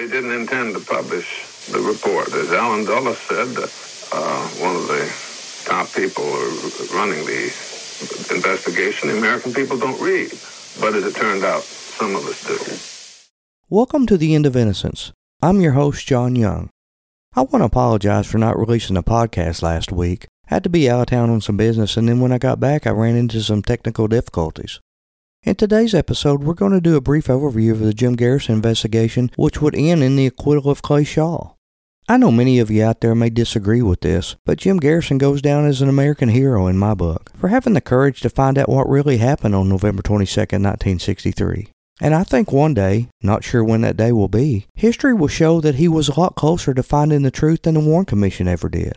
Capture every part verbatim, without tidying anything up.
they didn't intend to publish the report. As Allen Dulles said, uh, one of the top people running the investigation, the American people don't read. But as it turned out, some of us do. Welcome to The End of Innocence. I'm your host, John Young. I want to apologize for not releasing a podcast last week. I had to be out of town on some business, and then when I got back, I ran into some technical difficulties. In today's episode, we're going to do a brief overview of the Jim Garrison investigation, which would end in the acquittal of Clay Shaw. I know many of you out there may disagree with this, but Jim Garrison goes down as an American hero in my book for having the courage to find out what really happened on November twenty-second, nineteen sixty-three. And I think one day, not sure when that day will be, history will show that he was a lot closer to finding the truth than the Warren Commission ever did.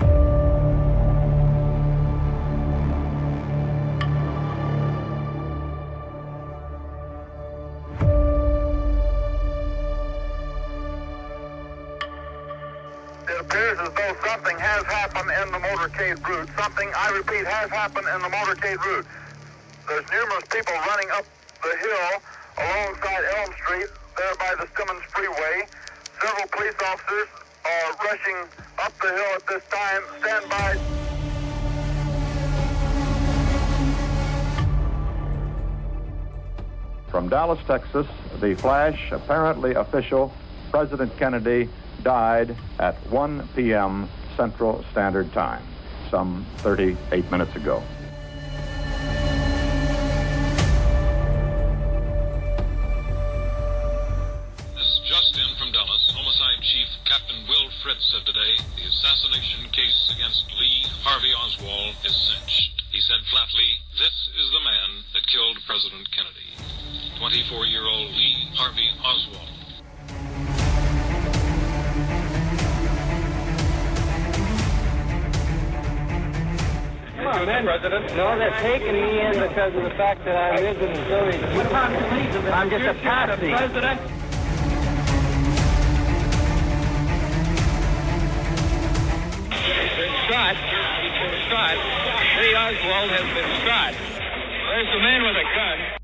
It appears as though something has happened in the motorcade route. Something, I repeat, has happened in the motorcade route. There's numerous people running up the hill alongside Elm Street, there by the Simmons Freeway. Several police officers are rushing up the hill at this time. Stand by. From Dallas, Texas, the flash, apparently official, President Kennedy died at one p.m. Central Standard Time, some thirty-eight minutes ago. This is Justin from Dallas. Homicide Chief Captain Will Fritz said today the assassination case against Lee Harvey Oswald is cinched. He said flatly, this is the man that killed President Kennedy. twenty-four-year-old Lee Harvey Oswald. Come on, man. President. No, they're taking me in because of the fact that I live in Missouri. What about the I'm just a patsy. President. He's been shot. He's been shot. Lee Oswald has been shot. There's the man with a gun.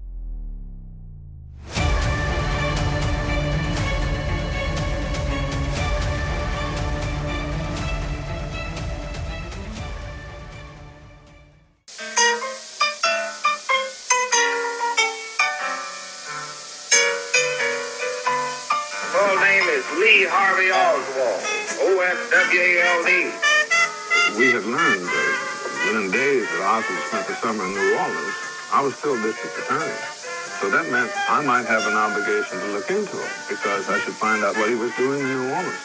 Lee Harvey Oswald, O S W A L D. We had learned uh, within days that Oswald spent the summer in New Orleans. I was still district attorney. So that meant I might have an obligation to look into it because I should find out what he was doing in New Orleans.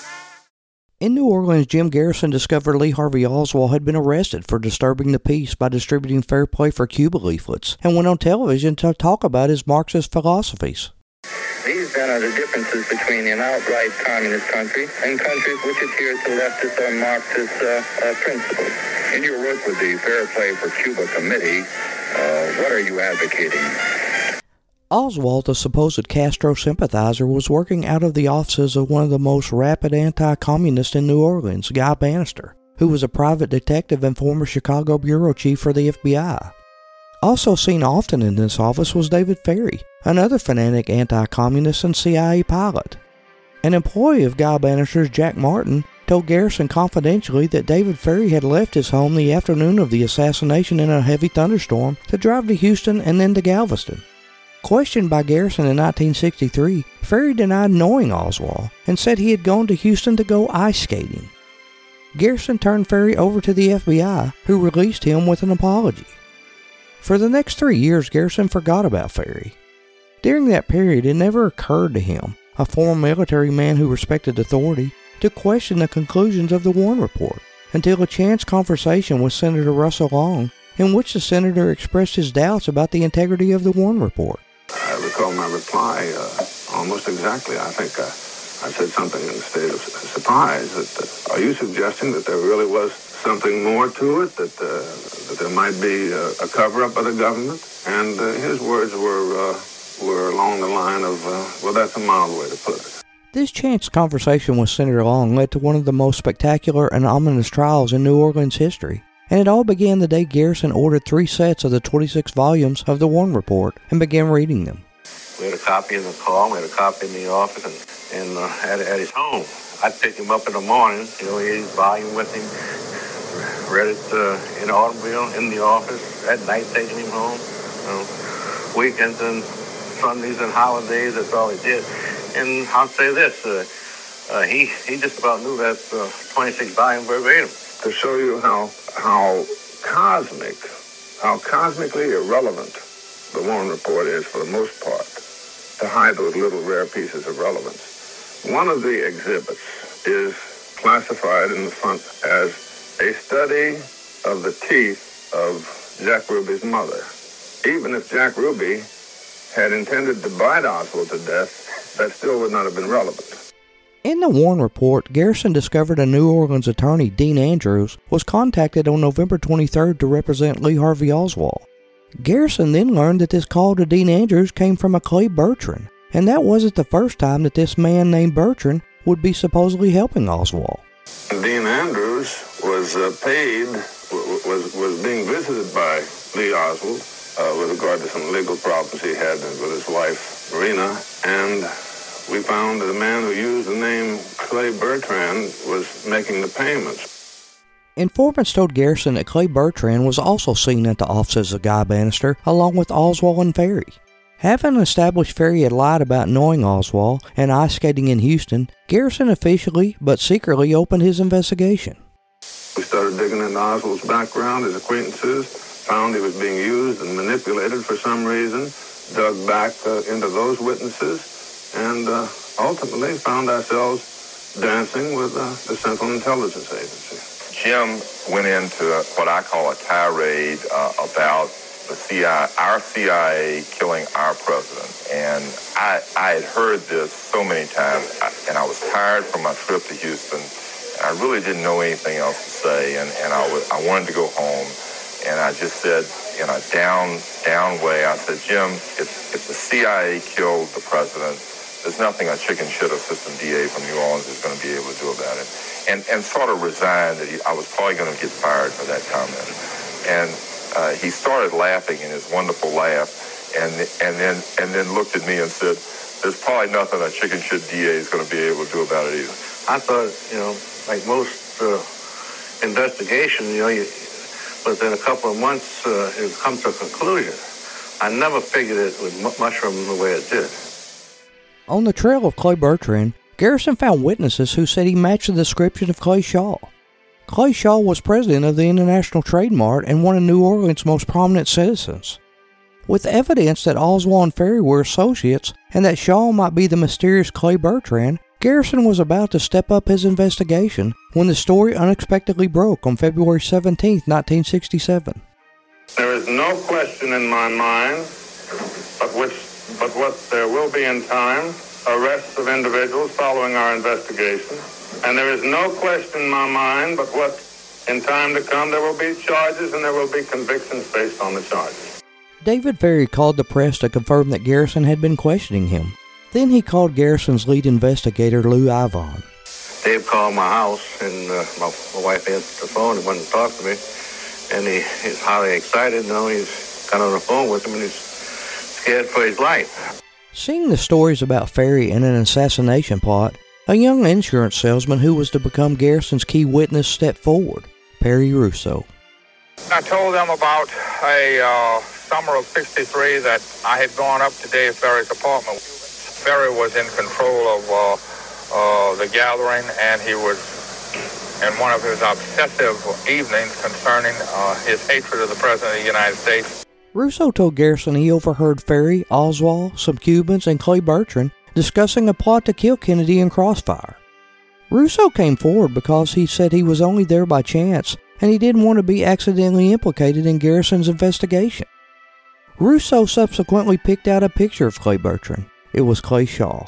In New Orleans, Jim Garrison discovered Lee Harvey Oswald had been arrested for disturbing the peace by distributing Fair Play for Cuba leaflets and went on television to talk about his Marxist philosophies. These then are the differences between an outright communist country and countries which adhere to leftist or Marxist uh, uh, principles. In your work with the Fair Play for Cuba Committee, uh, what are you advocating? Oswald, a supposed Castro sympathizer, was working out of the offices of one of the most rapid anti-communists in New Orleans, Guy Bannister, who was a private detective and former Chicago bureau chief for the F B I. Also seen often in this office was David Ferry, another fanatic anti-communist and C I A pilot. An employee of Guy Bannister's, Jack Martin, told Garrison confidentially that David Ferry had left his home the afternoon of the assassination in a heavy thunderstorm to drive to Houston and then to Galveston. Questioned by Garrison in nineteen sixty-three, Ferry denied knowing Oswald and said he had gone to Houston to go ice skating. Garrison turned Ferry over to the F B I, who released him with an apology. For the next three years, Garrison forgot about Ferry. During that period, it never occurred to him, a former military man who respected authority, to question the conclusions of the Warren Report, until a chance conversation with Senator Russell Long, in which the senator expressed his doubts about the integrity of the Warren Report. I recall my reply uh, almost exactly. I think uh, I said something in a state of surprise. That, uh, are you suggesting that there really was something more to it, that, uh, that there might be a, a cover-up by the government? And uh, his words were uh, were along the line of, uh, well, that's a mild way to put it. This chance conversation with Senator Long led to one of the most spectacular and ominous trials in New Orleans history, and it all began the day Garrison ordered three sets of the twenty-six volumes of the Warren Report and began reading them. We had a copy in the car, we had a copy in the office, and, and uh, at, at his home. I'd pick him up in the morning, you know, he had his volume with him, read it uh, in the automobile, in the office, at night taking him home. You know, weekends and Sundays and holidays, that's all he did. And I'll say this, uh, uh, he, he just about knew that uh, twenty-six volume verbatim. To show you how, how cosmic, how cosmically irrelevant the Warren Report is for the most part, to hide those little rare pieces of relevance. One of the exhibits is classified in the front as a study of the teeth of Jack Ruby's mother. Even if Jack Ruby had intended to bite Oswald to death, that still would not have been relevant. In the Warren Report, Garrison discovered a New Orleans attorney, Dean Andrews, was contacted on November twenty-third to represent Lee Harvey Oswald. Garrison then learned that this call to Dean Andrews came from a Clay Bertrand, and that wasn't the first time that this man named Bertrand would be supposedly helping Oswald. Dean Andrews was uh, paid, was was being visited by Lee Oswald uh, with regard to some legal problems he had with his wife, Marina, and we found that the man who used the name Clay Bertrand was making the payments. Informants told Garrison that Clay Bertrand was also seen at the offices of Guy Bannister, along with Oswald and Ferry. Having established Ferry had lied about knowing Oswald and ice skating in Houston, Garrison officially but secretly opened his investigation. We started digging into Oswald's background, his acquaintances, found he was being used and manipulated for some reason, dug back uh, into those witnesses, and uh, ultimately found ourselves dancing with uh, the Central Intelligence Agency. Jim went into what I call a tirade uh, about the C I A, our C I A killing our president. And I, I had heard this so many times, and I was tired from my trip to Houston, and I really didn't know anything else to say, and, and I, was, I wanted to go home. And I just said, in a down, down way, I said, Jim, if, if the C I A killed the president, there's nothing a chicken shit assistant D A from New Orleans is going to be able to do about it. And and sort of resigned that he, I was probably going to get fired for that comment. And uh, he started laughing in his wonderful laugh, and and then and then looked at me and said, there's probably nothing a chicken shit D A is going to be able to do about it either. I thought, you know, like most uh, investigation, you know, you, within a couple of months uh, it would come to a conclusion. I never figured it would mushroom the way it did. On the trail of Clay Bertrand, Garrison found witnesses who said he matched the description of Clay Shaw. Clay Shaw was president of the International Trade Mart and one of New Orleans' most prominent citizens. With evidence that Oswald and Ferry were associates and that Shaw might be the mysterious Clay Bertrand, Garrison was about to step up his investigation when the story unexpectedly broke on February seventeenth, nineteen sixty-seven. There is no question in my mind, but which But what there will be in time, arrests of individuals following our investigation. And there is no question in my mind, but what in time to come there will be charges and there will be convictions based on the charges. David Ferry called the press to confirm that Garrison had been questioning him. Then he called Garrison's lead investigator, Lou Ivon. Dave called my house, and uh, my, my wife answered the phone and went and talked to me. And he, he's highly excited. You know, he's got on the phone with him, and he's scared for his life. Seeing the stories about Ferry and an assassination plot, a young insurance salesman who was to become Garrison's key witness stepped forward, Perry Russo. I told them about a uh, summer of sixty-three that I had gone up to Dave Ferry's apartment. Ferry was in control of uh, uh, the gathering, and he was in one of his obsessive evenings concerning uh, his hatred of the President of the United States. Russo told Garrison he overheard Ferry, Oswald, some Cubans, and Clay Bertrand discussing a plot to kill Kennedy in Crossfire. Russo came forward because he said he was only there by chance and he didn't want to be accidentally implicated in Garrison's investigation. Russo subsequently picked out a picture of Clay Bertrand. It was Clay Shaw.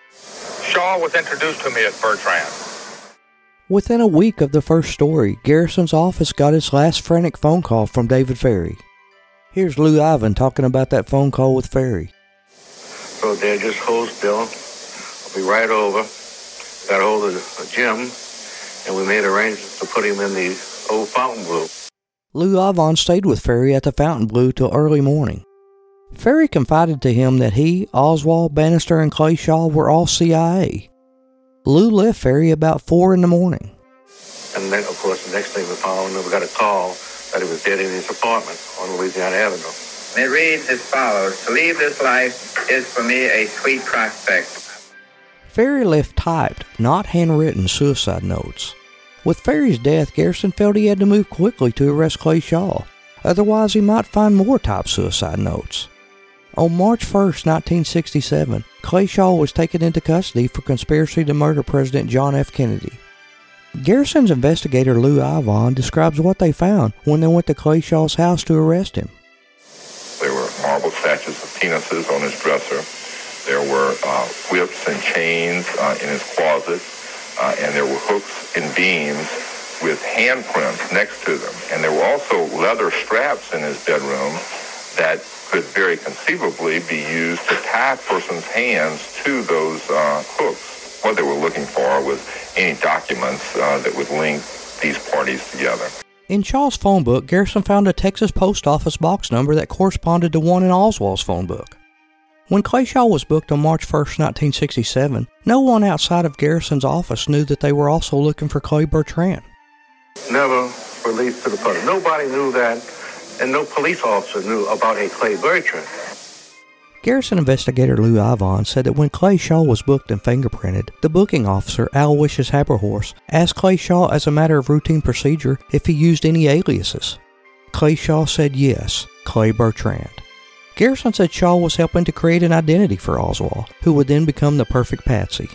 Shaw was introduced to me as Bertrand. Within a week of the first story, Garrison's office got its last frantic phone call from David Ferry. Here's Lou Ivon talking about that phone call with Ferry. So there, just hold still. I'll be right over. Got a hold of Jim, and we made arrangements to put him in the old Fontainebleau. Lou Ivon stayed with Ferry at the Fontainebleau till early morning. Ferry confided to him that he, Oswald, Bannister, and Clay Shaw were all C I A. Lou left Ferry about four in the morning. And then, of course, the next thing we found, we got a call that he was dead in his apartment on Louisiana Avenue. It reads as follows: to leave this life is for me a sweet prospect. Ferry left typed, not handwritten suicide notes. With Ferry's death, Garrison felt he had to move quickly to arrest Clay Shaw. Otherwise, he might find more typed suicide notes. On March first, nineteen sixty-seven, Clay Shaw was taken into custody for conspiracy to murder President John F. Kennedy. Garrison's investigator Lou Ivon describes what they found when they went to Clay Shaw's house to arrest him. There were marble statues of penises on his dresser. There were uh, whips and chains uh, in his closet, uh, and there were hooks and beams with handprints next to them. And there were also leather straps in his bedroom that could very conceivably be used to tie a person's hands to those uh, hooks. What they were looking for was any documents uh, that would link these parties together. In Shaw's phone book, Garrison found a Texas post office box number that corresponded to one in Oswald's phone book. When Clay Shaw was booked on March first, nineteen sixty-seven, no one outside of Garrison's office knew that they were also looking for Clay Bertrand. Never released to the public. Nobody knew that, and no police officer knew about a Clay Bertrand. Garrison investigator Lou Ivon said that when Clay Shaw was booked and fingerprinted, the booking officer, Aloysius Haberhorse, asked Clay Shaw as a matter of routine procedure if he used any aliases. Clay Shaw said yes, Clay Bertrand. Garrison said Shaw was helping to create an identity for Oswald, who would then become the perfect patsy.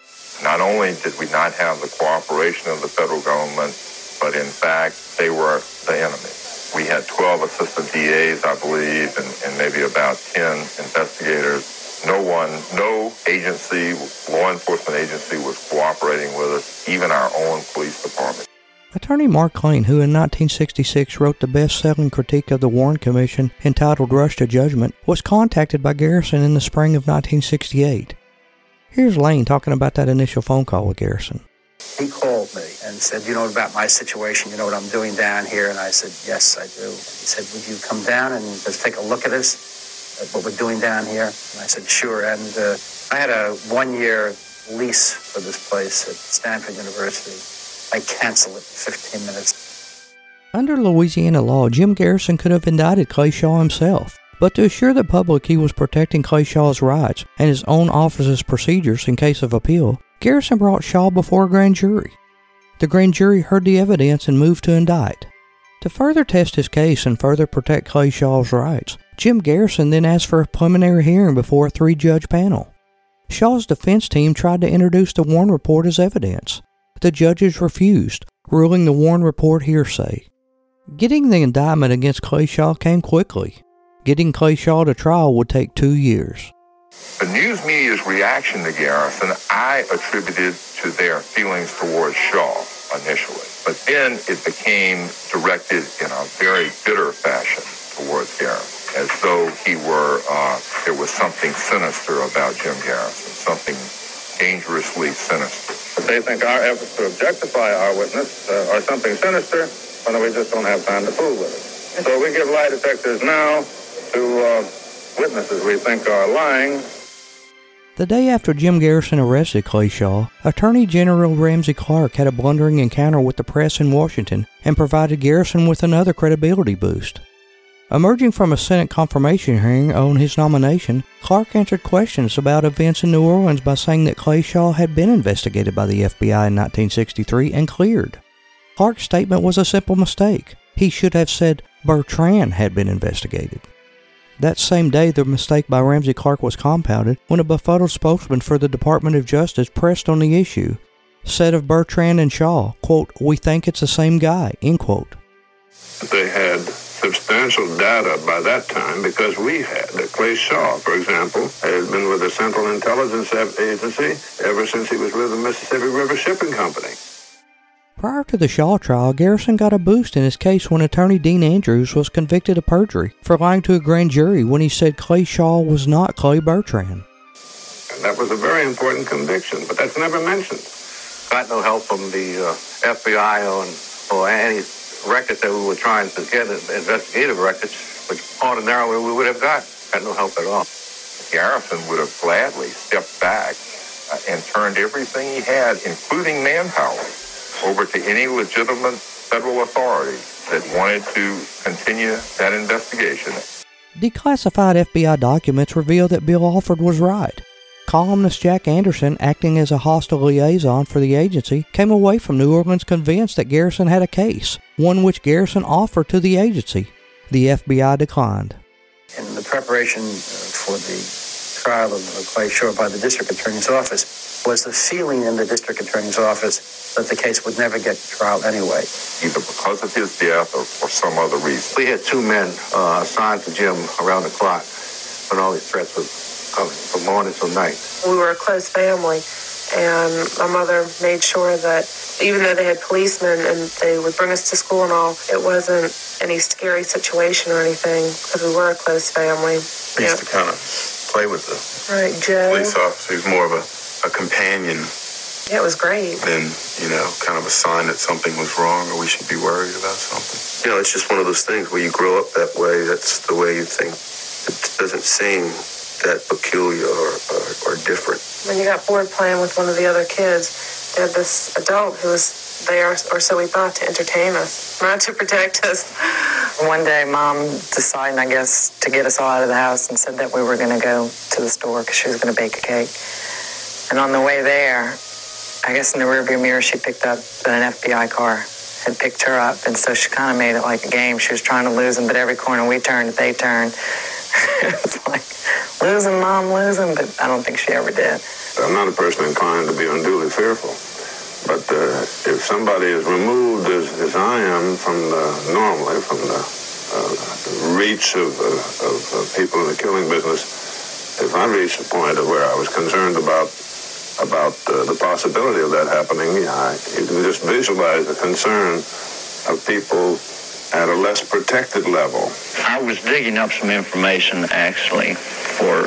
Not only did we not have the cooperation of the federal government, but in fact, they were the enemy. We had twelve assistant D As, I believe, and, and maybe about ten investigators. No one, no agency, law enforcement agency was cooperating with us, even our own police department. Attorney Mark Lane, who in nineteen sixty-six wrote the best-selling critique of the Warren Commission entitled Rush to Judgment, was contacted by Garrison in the spring of nineteen sixty-eight. Here's Lane talking about that initial phone call with Garrison. He called me and said, you know about my situation, you know what I'm doing down here? And I said, yes, I do. And he said, would you come down and just take a look at us, at what we're doing down here? And I said, sure. And uh, I had a one-year lease for this place at Stanford University. I canceled it in fifteen minutes. Under Louisiana law, Jim Garrison could have indicted Clay Shaw himself. But to assure the public he was protecting Clay Shaw's rights and his own office's procedures in case of appeal, Garrison brought Shaw before a grand jury. The grand jury heard the evidence and moved to indict. To further test his case and further protect Clay Shaw's rights, Jim Garrison then asked for a preliminary hearing before a three-judge panel. Shaw's defense team tried to introduce the Warren report as evidence. The judges refused, ruling the Warren report hearsay. Getting the indictment against Clay Shaw came quickly. Getting Clay Shaw to trial would take two years. The news media's reaction to Garrison, I attributed to their feelings towards Shaw initially. But then it became directed in a very bitter fashion towards Garrison, as though he were, uh, there was something sinister about Jim Garrison, something dangerously sinister. But they think our efforts to objectify our witness uh, are something sinister, but we just don't have time to fool with it. So we give lie detectors now to uh, witnesses we think are lying. The day after Jim Garrison arrested Clay Shaw, Attorney General Ramsey Clark had a blundering encounter with the press in Washington and provided Garrison with another credibility boost. Emerging from a Senate confirmation hearing on his nomination, Clark answered questions about events in New Orleans by saying that Clay Shaw had been investigated by the F B I in nineteen sixty-three and cleared. Clark's statement was a simple mistake. He should have said Bertrand had been investigated. That same day, the mistake by Ramsey Clark was compounded when a befuddled spokesman for the Department of Justice pressed on the issue, said of Bertrand and Shaw, quote, "We think it's the same guy," end quote. They had substantial data by that time because we had. Clay Shaw, for example, had been with the Central Intelligence Agency ever since he was with the Mississippi River Shipping Company. Prior to the Shaw trial, Garrison got a boost in his case when attorney Dean Andrews was convicted of perjury for lying to a grand jury when he said Clay Shaw was not Clay Bertrand. And that was a very important conviction, but that's never mentioned. Got no help from the uh, F B I on, or any records that we were trying to get, investigative records, which ordinarily we would have got. Got no help at all. Garrison would have gladly stepped back uh, and turned everything he had, including manpower, over to any legitimate federal authority that wanted to continue that investigation. Declassified F B I documents reveal that Bill Alford was right. Columnist Jack Anderson, acting as a hostile liaison for the agency, came away from New Orleans convinced that Garrison had a case, one which Garrison offered to the agency. The F B I declined. In the preparation for the trial of Clay Shore by the district attorney's office was the feeling in the district attorney's office that the case would never get to trial anyway. Either because of his death or for some other reason. We had two men uh, assigned to Jim around the clock when all these threats were coming from morning till night. We were a close family, and my mother made sure that even though they had policemen and they would bring us to school and all, it wasn't any scary situation or anything because we were a close family. We used yep. to kind of play with the right, Joe. police officer. He was more of a, a companion. Yeah, it was great. Than, you know, kind of a sign that something was wrong or we should be worried about something. You know, it's just one of those things where you grow up that way. That's the way you think. It doesn't seem that peculiar or, or, or different. When you got bored playing with one of the other kids, they had this adult who was there, or so we thought, to entertain us, not to protect us. One day, Mom decided, I guess, to get us all out of the house and said that we were going to go to the store because she was going to bake a cake. And on the way there, I guess in the rearview mirror, she picked up an F B I car, had picked her up, and so she kind of made it like a game. She was trying to lose them, but every corner we turned, they turned. It's like, losing, Mom, losing, but I don't think she ever did. I'm not a person inclined to be unduly fearful, but uh, if somebody is removed as, as I am from the, normally, from the, uh, the reach of, uh, of uh, people in the killing business, if I reached a point of where I was concerned about about uh, the possibility of that happening, I, you can just visualize the concern of people at a less protected level. I was digging up some information, actually, for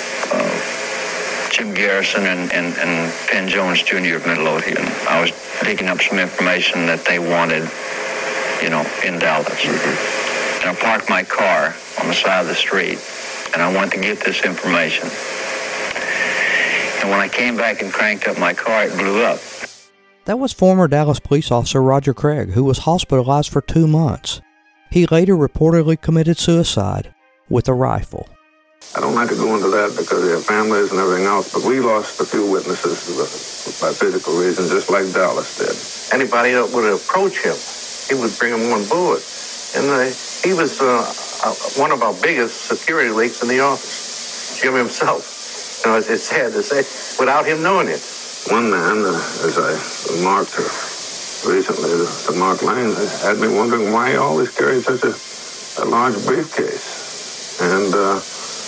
uh, Jim Garrison and, and, and Penn Jones Junior of Midlothian. I was digging up some information that they wanted, you know, in Dallas. Mm-hmm. And I parked my car on the side of the street, and I went to get this information. And when I came back and cranked up my car, it blew up. That was former Dallas police officer Roger Craig, who was hospitalized for two months. He later reportedly committed suicide with a rifle. I don't like to go into that because they have families and everything else, but we lost a few witnesses by physical reasons, just like Dallas did. Anybody that would approach him, he would bring him on board. And uh, he was uh, one of our biggest security leaks in the office, Jim himself. You know, it's, it's sad to say, without him knowing it. One man, uh, as I remarked to recently to, to Mark Lane, had me wondering why he always carried such a, a large briefcase. And uh,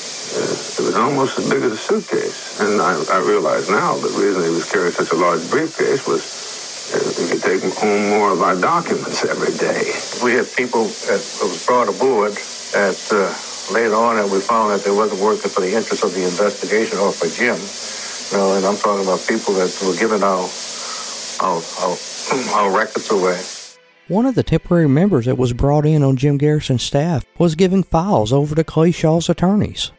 it was almost as big as a suitcase. And I, I realize now the reason he was carrying such a large briefcase was uh, he could take home more of our documents every day. We had people that was brought aboard at... Uh, Later on, and we found that they wasn't working for the interest of the investigation or for Jim. You know, and I'm talking about people that were giving our, our, our, our records away. One of the temporary members that was brought in on Jim Garrison's staff was giving files over to Clay Shaw's attorneys.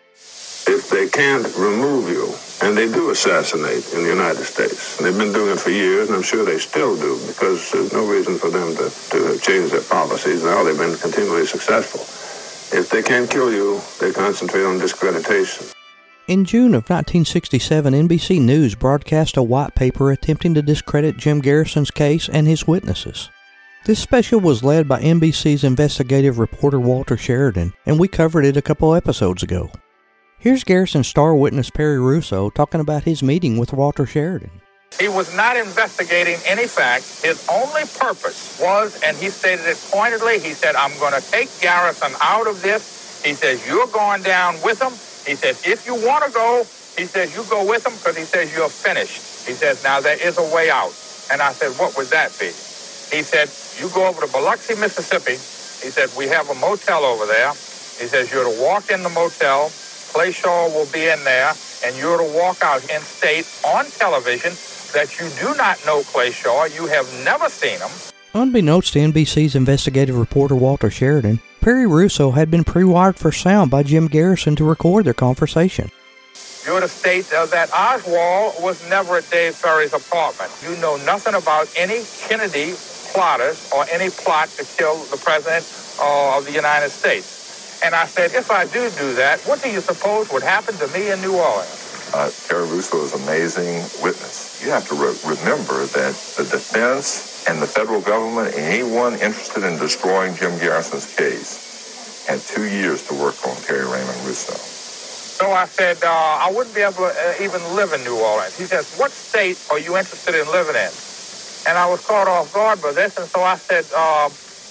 If they can't remove you, and they do assassinate in the United States, and they've been doing it for years, and I'm sure they still do, because there's no reason for them to, to change their policies. Now they've been continually successful. If they can't kill you, they concentrate on discreditation. In June of nineteen sixty-seven, N B C News broadcast a white paper attempting to discredit Jim Garrison's case and his witnesses. This special was led by N B C's investigative reporter Walter Sheridan, and we covered it a couple episodes ago. Here's Garrison's star witness Perry Russo talking about his meeting with Walter Sheridan. He was not investigating any fact. His only purpose was, and he stated it pointedly, he said, I'm going to take Garrison out of this. He says, you're going down with him. He says, if you want to go, he says, you go with him because he says, you're finished. He says, now there is a way out. And I said, what would that be? He said, you go over to Biloxi, Mississippi. He said, we have a motel over there. He says, you're to walk in the motel. Clay Shaw will be in there, and you're to walk out and state on television that you do not know Clay Shaw, you have never seen him. Unbeknownst to N B C's investigative reporter Walter Sheridan, Perry Russo had been pre-wired for sound by Jim Garrison to record their conversation. You would state uh, that Oswald was never at Dave Ferry's apartment. You know nothing about any Kennedy plotters or any plot to kill the President uh, of the United States. And I said, if I do do that, what do you suppose would happen to me in New Orleans? Uh, Perry Russo is an amazing witness. You have to re- remember that the defense and the federal government and anyone interested in destroying Jim Garrison's case had two years to work on Perry Raymond Russo. So I said, uh, I wouldn't be able to uh, even live in New Orleans. He says, what state are you interested in living in? And I was caught off guard by this, and so I said, uh,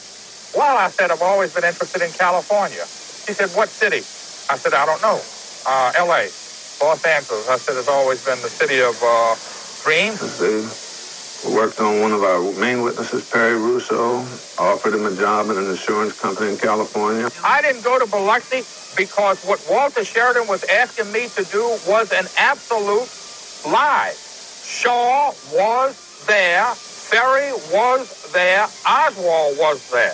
well, I said, I've always been interested in California. He said, what city? I said, I don't know. Uh, L A, Los Angeles. I said, it's always been the city of uh, dreams. They worked on one of our main witnesses, Perry Russo, offered him a job at an insurance company in California. I didn't go to Biloxi because what Walter Sheridan was asking me to do was an absolute lie. Shaw was there, Ferry was there, Oswald was there.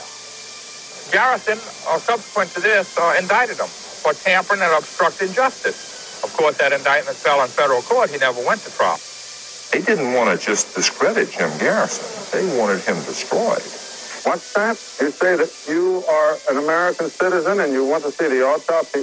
Garrison, uh, subsequent to this, uh, indicted him for tampering and obstructing justice. Of course, that indictment fell in federal court. He never went to trial. They didn't want to just discredit Jim Garrison. They wanted him destroyed. What's that? You say that you are an American citizen and you want to see the autopsy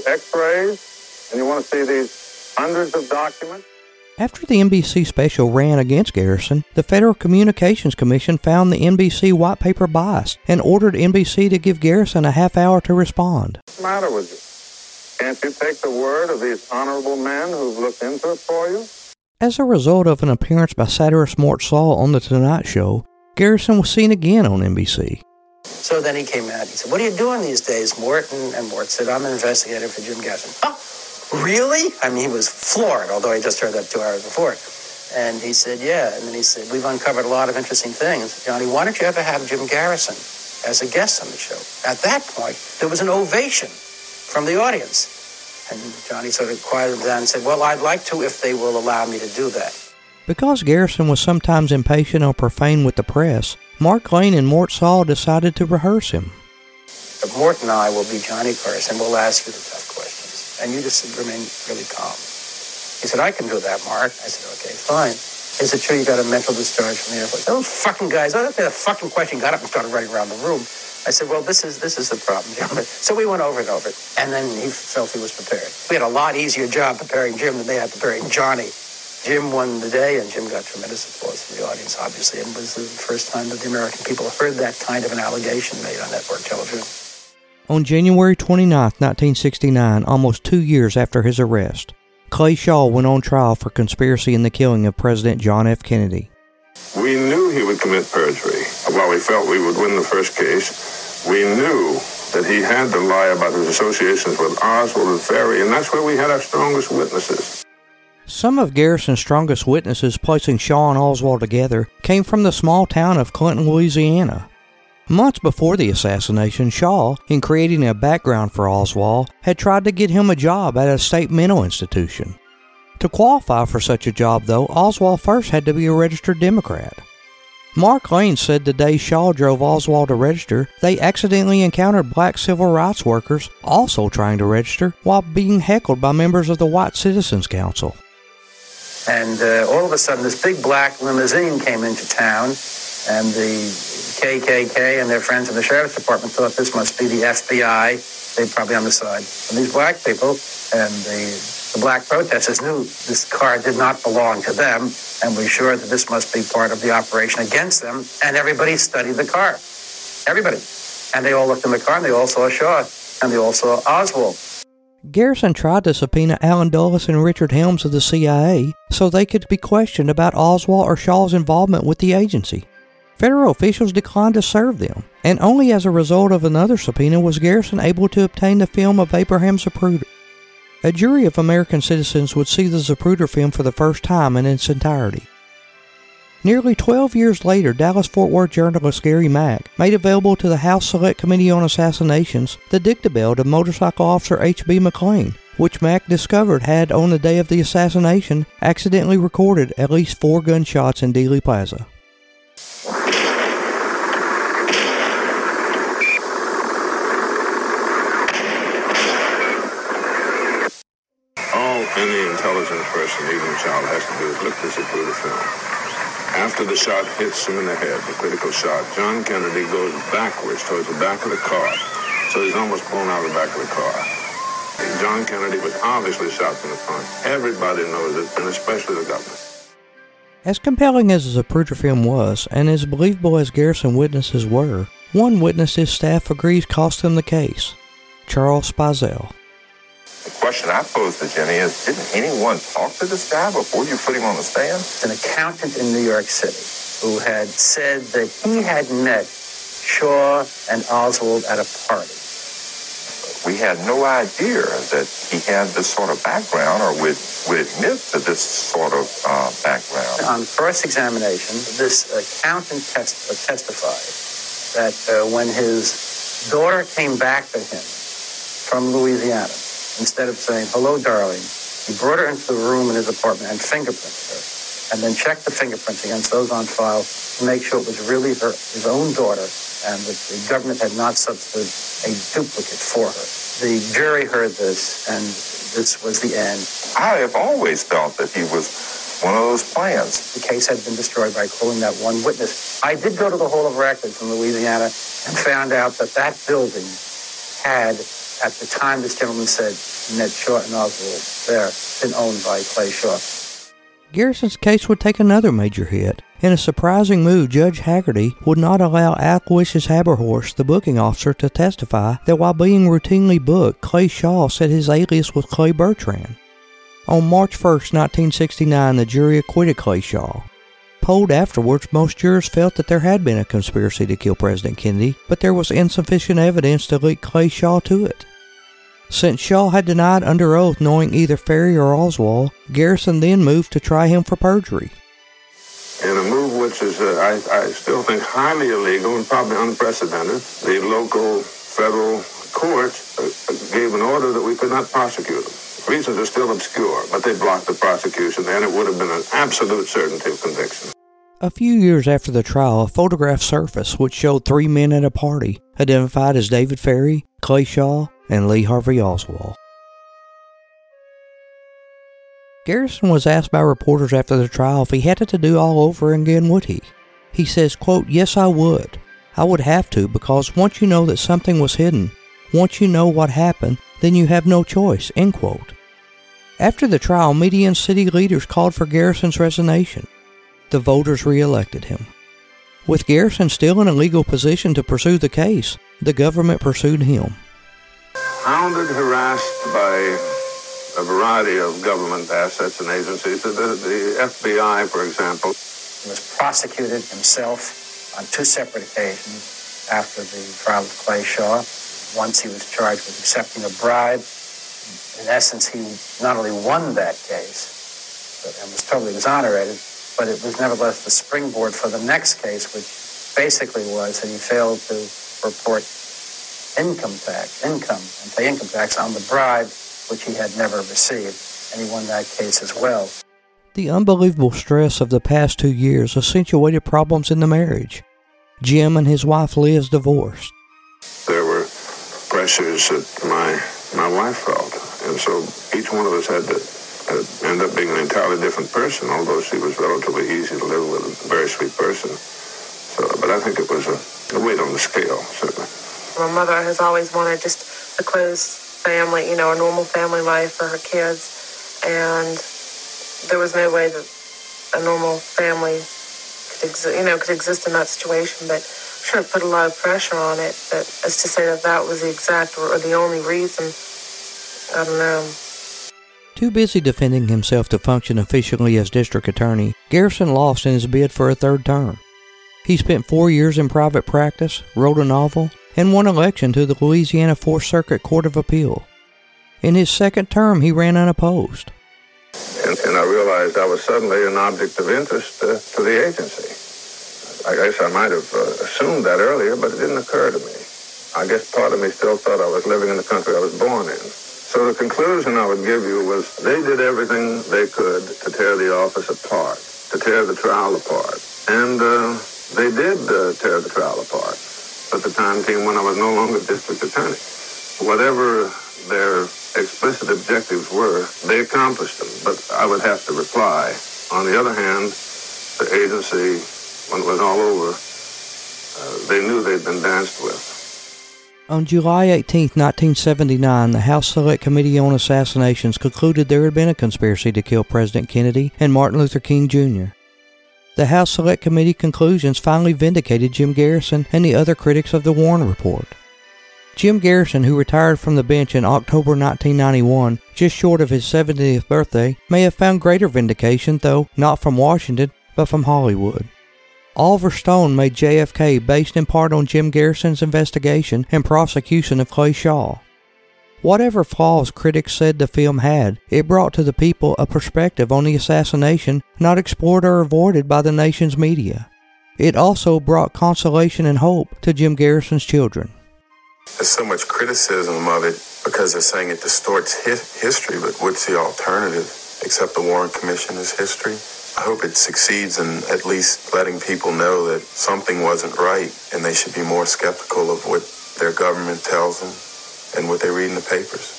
x-rays and you want to see these hundreds of documents? After the N B C special ran against Garrison, the Federal Communications Commission found the N B C white paper biased and ordered N B C to give Garrison a half hour to respond. What's the matter with you? Can't you take the word of these honorable men who've looked into it for you? As a result of an appearance by satirist Mort Sahl on The Tonight Show, Garrison was seen again on N B C. So then he came out. He said, what are you doing these days, Mort? And, and Mort said, I'm an investigator for Jim Garrison. Oh, really? I mean, he was floored, although he just heard that two hours before. And he said, yeah. And then he said, we've uncovered a lot of interesting things. Johnny, why don't you ever have Jim Garrison as a guest on the show? At that point, there was an ovation from the audience. And Johnny sort of quieted him down and said, well, I'd like to if they will allow me to do that. Because Garrison was sometimes impatient or profane with the press, Mark Lane and Mort Sahl decided to rehearse him. But Mort and I will be Johnny Carson. We'll ask you the tough questions. And you just remain really calm. He said, I can do that, Mark. I said, okay, fine. Is it true you got a mental discharge from the Air Force? Those fucking guys, I don't think a fucking question got up and started running around the room. I said, well, this is this is the problem, Jim. So we went over and over it. And then he felt he was prepared. We had a lot easier job preparing Jim than they had preparing Johnny. Jim won the day, and Jim got tremendous applause from the audience, obviously. And it was the first time that the American people heard that kind of an allegation made on network television. On January twenty-ninth, nineteen sixty-nine, almost two years after his arrest, Clay Shaw went on trial for conspiracy in the killing of President John F. Kennedy. We knew he would commit perjury. While we felt we would win the first case, we knew that he had to lie about his associations with Oswald and Ferry, and that's where we had our strongest witnesses. Some of Garrison's strongest witnesses placing Shaw and Oswald together came from the small town of Clinton, Louisiana. Months before the assassination, Shaw, in creating a background for Oswald, had tried to get him a job at a state mental institution. To qualify for such a job, though, Oswald first had to be a registered Democrat. Mark Lane said the day Shaw drove Oswald to register, they accidentally encountered black civil rights workers also trying to register while being heckled by members of the White Citizens Council. And uh, all of a sudden, this big black limousine came into town, and the K K K and their friends in the Sheriff's Department thought this must be the F B I. They'd probably on the side of these black people, and the, the black protesters knew this car did not belong to them, and were sure that this must be part of the operation against them, and everybody studied the car. Everybody. And they all looked in the car, and they all saw Shaw, and they all saw Oswald. Garrison tried to subpoena Allen Dulles and Richard Helms of the C I A so they could be questioned about Oswald or Shaw's involvement with the agency. Federal officials declined to serve them, and only as a result of another subpoena was Garrison able to obtain the film of Abraham Zapruder. A jury of American citizens would see the Zapruder film for the first time in its entirety. Nearly twelve years later, Dallas-Fort Worth journalist Gary Mack made available to the House Select Committee on Assassinations the dictabelt of motorcycle officer H B McLean, which Mack discovered had, on the day of the assassination, accidentally recorded at least four gunshots in Dealey Plaza. first thing even a child has to do is look this through the film. After the shot hits him in the head, the critical shot, John Kennedy goes backwards towards the back of the car. So he's almost blown out of the back of the car. John Kennedy was obviously shot from the front. Everybody knows it, and especially the government. As compelling as the Zapruder film was, and as believable as Garrison witnesses were, one witness his staff agrees cost him the case: Charles Speisel. The question I posed to Jenny is, didn't anyone talk to this guy before you put him on the stand? An accountant in New York City who had said that he had met Shaw and Oswald at a party. We had no idea that he had this sort of background or would, would admit to this sort of uh, background. On cross-examination, this accountant test, uh, testified that uh, when his daughter came back to him from Louisiana, instead of saying, "Hello, darling," he brought her into the room in his apartment and fingerprinted her, and then checked the fingerprints against those on file to make sure it was really her, his own daughter, and that the government had not substituted a duplicate for her. The jury heard this, and this was the end. I have always felt that he was one of those plans. The case had been destroyed by calling that one witness. I did go to the Hall of Records in Louisiana and found out that that building had, at the time this gentleman said, met Shaw and Oswald there, been owned by Clay Shaw. Garrison's case would take another major hit. In a surprising move, Judge Haggerty would not allow Aloysius Haberhorst, the booking officer, to testify that while being routinely booked, Clay Shaw said his alias was Clay Bertrand. On March first, nineteen sixty-nine, the jury acquitted Clay Shaw. Polled afterwards, most jurors felt that there had been a conspiracy to kill President Kennedy, but there was insufficient evidence to link Clay Shaw to it. Since Shaw had denied under oath knowing either Ferry or Oswald, Garrison then moved to try him for perjury. In a move which is, uh, I, I still think, highly illegal and probably unprecedented, the local federal court uh, gave an order that we could not prosecute him. Reasons are still obscure, but they blocked the prosecution, and it would have been an absolute certainty of conviction. A few years after the trial, a photograph surfaced which showed three men at a party, identified as David Ferry, Clay Shaw, and Lee Harvey Oswald. Garrison was asked by reporters after the trial if he had it to do all over again, would he? He says, quote, "Yes, I would. I would have to, because once you know that something was hidden, once you know what happened, then you have no choice," end quote. After the trial, media and city leaders called for Garrison's resignation. The voters re-elected him. With Garrison still in a legal position to pursue the case, the government pursued him. Hounded, harassed by a variety of government assets and agencies, the, the F B I, for example. He was prosecuted himself on two separate occasions after the trial of Clay Shaw. Once he was charged with accepting a bribe. In essence, he not only won that case but, and was totally exonerated, but it was nevertheless the springboard for the next case, which basically was that he failed to report income tax, income, and pay income tax on the bribe, which he had never received, and he won that case as well. The unbelievable stress of the past two years accentuated problems in the marriage. Jim and his wife Liz divorced. There were pressures that my my wife felt, and so each one of us had to uh, end up being an entirely different person, although she was relatively easy to live with, a very sweet person. So, but I think it was a, a weight on the scale, certainly. My mother has always wanted just a close family, you know, a normal family life for her kids, and there was no way that a normal family could exist, you know, could exist in that situation. But sure, it put a lot of pressure on it. But as to say that that was the exact or the only reason, I don't know. Too busy defending himself to function efficiently as district attorney, Garrison lost in his bid for a third term. He spent four years in private practice, wrote a novel, and won election to the Louisiana Fourth Circuit Court of Appeal. In his second term, he ran unopposed. And, and I realized I was suddenly an object of interest uh, to the agency. I guess I might have uh, assumed that earlier, but it didn't occur to me. I guess part of me still thought I was living in the country I was born in. So the conclusion I would give you was they did everything they could to tear the office apart, to tear the trial apart. And uh, they did uh, tear the trial apart. But the time came when I was no longer district attorney. Whatever their explicit objectives were, they accomplished them. But I would have to reply. On the other hand, the agency, when it was all over, uh, they knew they'd been danced with. On July eighteenth, nineteen seventy-nine, the House Select Committee on Assassinations concluded there had been a conspiracy to kill President Kennedy and Martin Luther King Junior The House Select Committee conclusions finally vindicated Jim Garrison and the other critics of the Warren Report. Jim Garrison, who retired from the bench in October nineteen ninety-one, just short of his seventieth birthday, may have found greater vindication, though not from Washington, but from Hollywood. Oliver Stone made J F K based in part on Jim Garrison's investigation and prosecution of Clay Shaw. Whatever flaws critics said the film had, it brought to the people a perspective on the assassination not explored or avoided by the nation's media. It also brought consolation and hope to Jim Garrison's children. There's so much criticism of it because they're saying it distorts his history, but what's the alternative except the Warren Commission is history? I hope it succeeds in at least letting people know that something wasn't right and they should be more skeptical of what their government tells them and what they read in the papers.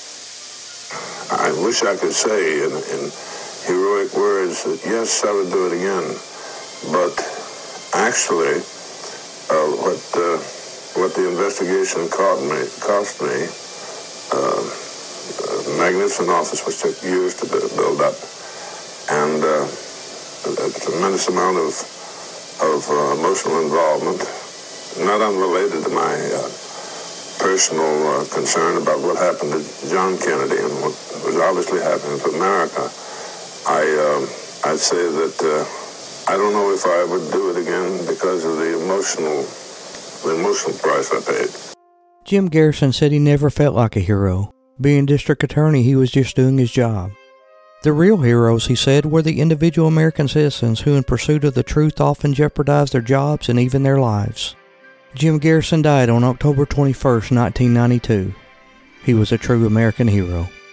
I wish I could say in, in heroic words that yes, I would do it again, but actually uh, what uh, what the investigation cost me, cost me uh, a magnificent office which took years to build up, and uh, a tremendous amount of of uh, emotional involvement, not unrelated to my uh, personal uh, concern about what happened to John Kennedy and what was obviously happening to America. I uh, I'd say that uh, I don't know if I would do it again because of the emotional the emotional price I paid. Jim Garrison said he never felt like a hero. Being district attorney, he was just doing his job. The real heroes, he said, were the individual American citizens who in pursuit of the truth often jeopardized their jobs and even their lives. Jim Garrison died on October twenty-first, nineteen ninety-two. He was a true American hero.